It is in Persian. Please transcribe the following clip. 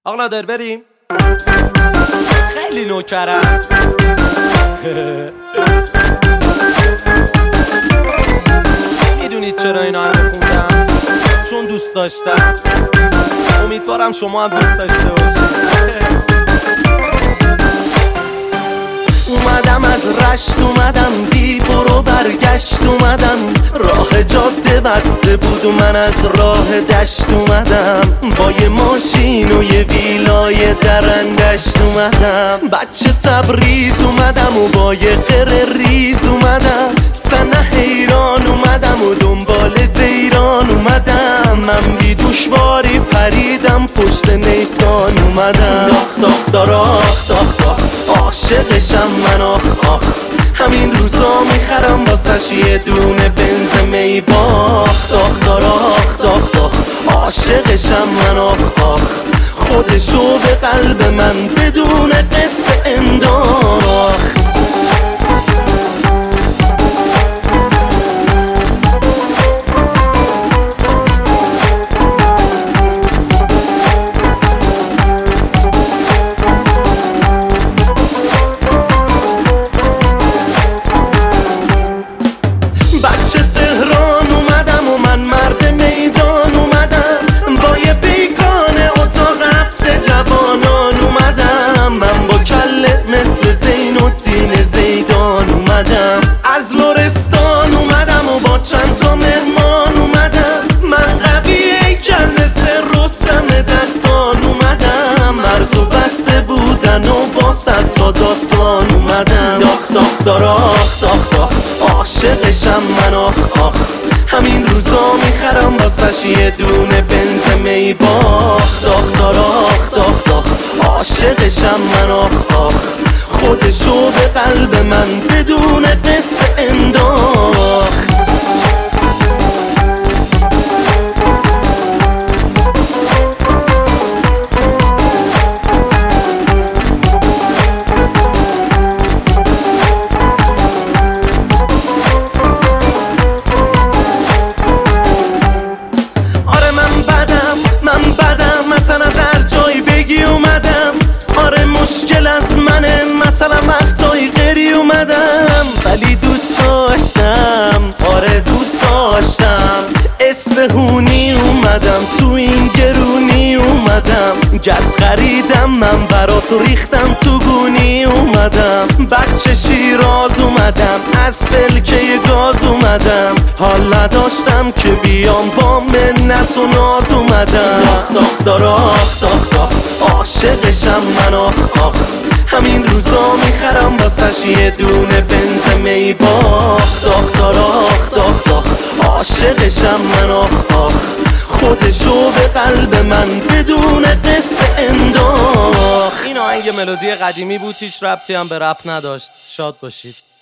آقا نادر بریم. خیلی نوکرم. میدونید چرا اینا همه خوندم؟ چون دوست داشتم. امیدوارم شما هم دوست داشته باشید. اومدم از رشت، اومدم بی برو برگشت، اومدم راه جاده بسته بود و من از راه دشت اومدم، با یه ماشین و یه ویلای درندشت اومدم، بچه تبریز اومدم و با یه قره ریز اومدم، سنه حیران اومدم و دنبال دیران اومدم، من بی دوشواری پریدم پشت نیسان اومدم، داخ داخ داراخ داخ داخ عاشقشم من آخ آخ، همین روزا میخرم واسش یه دونه بنز می باخ، داخ داراخ داخ داخ عاشقشم من آخ آخ، خودشو به قلب من بدون قصه انداخت. بچه تهران اومدم و من مرد میدان اومدم، با یه بیگانه اتاق هفته جوانان اومدم، من با کله مثل زین الدین زیدان اومدم، از لرستان اومدم و با چند تا مهمان اومدم، من قوی هیکل مثل رستم دستان اومدم، مرزو بسته بودن و با 100 تا داستان اومدم، داخ داخ داراخ داخ داخ عاشقشم من آخ آخ، همین روزا میخرم واسش یه دونه بنز می باخ، داخ داراخ داخ داخ عاشقشم من آخ آخ، خودشو به قلب من بدون قصه انداخت. مشکل از منه مثلا وقتایی غری اومدم، ولی دوست داشتم، آره دوست داشتم، اصفهونی اومدم، تو این گرونی اومدم، گز خریدم من برات ریختم تو گونی اومدم، بچه شیراز اومدم، از فلکه گاز اومدم، حال نداشتم که بیام با منت و ناز اومدم، داخ داخ داراخ داخ داخ عاشقشم من آخ آخ، همین روزا میخرم واسش یه دونه بنز می باخ، داخ داراخ داخ داخ عاشقشم من آخ آخ، خودشو به قلب من بدون قصه انداخت. این آهنگ ملودی قدیمی بود، هیچ ربطی هم به رپ نداشت. شاد باشید.